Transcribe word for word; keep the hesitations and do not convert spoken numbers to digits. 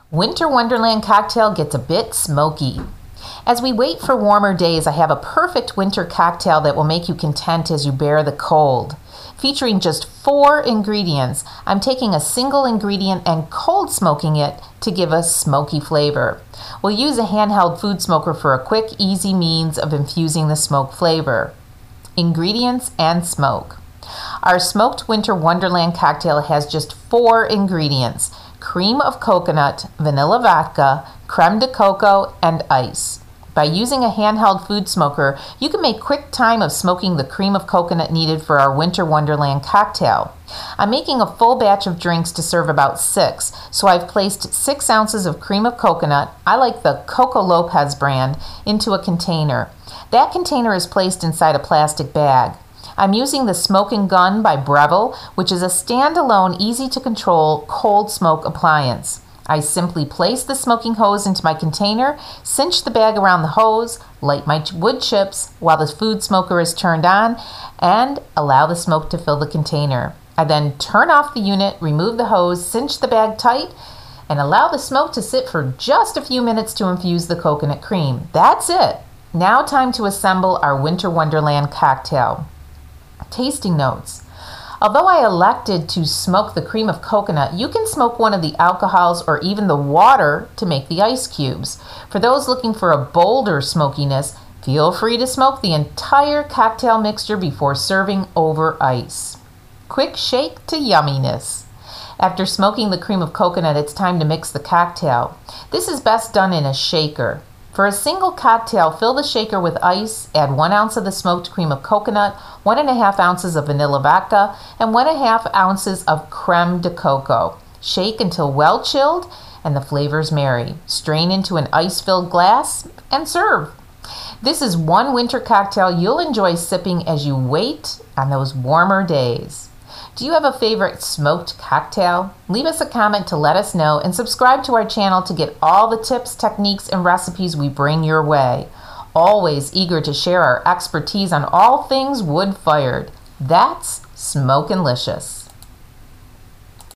Winter Wonderland cocktail gets a bit smoky. As we wait for warmer days, I have a perfect winter cocktail that will make you content as you bear the cold. Featuring just four ingredients, I'm taking a single ingredient and cold smoking it to give a smoky flavor. We'll use a handheld food smoker for a quick, easy means of infusing the smoke flavor. Ingredients and smoke. Our smoked Winter Wonderland cocktail has just four ingredients: cream of coconut, vanilla vodka, creme de coco, and ice. By using a handheld food smoker, you can make quick time of smoking the cream of coconut needed for our Winter Wonderland cocktail. I'm making a full batch of drinks to serve about six, so I've placed six ounces of cream of coconut, I like the Coco Lopez brand, into a container. That container is placed inside a plastic bag. I'm using the Smoke and Gun by Breville, which is a standalone, easy-to-control cold smoke appliance. I simply place the smoking hose into my container, cinch the bag around the hose, light my wood chips while the food smoker is turned on, and allow the smoke to fill the container. I then turn off the unit, remove the hose, cinch the bag tight, and allow the smoke to sit for just a few minutes to infuse the coconut cream. That's it. Now time to assemble our Winter Wonderland cocktail. Tasting notes. Although I elected to smoke the cream of coconut, you can smoke one of the alcohols or even the water to make the ice cubes. For those looking for a bolder smokiness, feel free to smoke the entire cocktail mixture before serving over ice. Quick shake to yumminess. After smoking the cream of coconut, it's time to mix the cocktail. This is best done in a shaker. For a single cocktail, fill the shaker with ice, add one ounce of the smoked cream of coconut, one and a half ounces of vanilla vodka, and one and a half ounces of creme de coco. Shake until well chilled and the flavors marry. Strain into an ice-filled glass and serve. This is one winter cocktail you'll enjoy sipping as you wait on those warmer days. Do you have a favorite smoked cocktail? Leave us a comment to let us know and subscribe to our channel to get all the tips, techniques, and recipes we bring your way. Always eager to share our expertise on all things wood-fired. That's Smokin' Licious.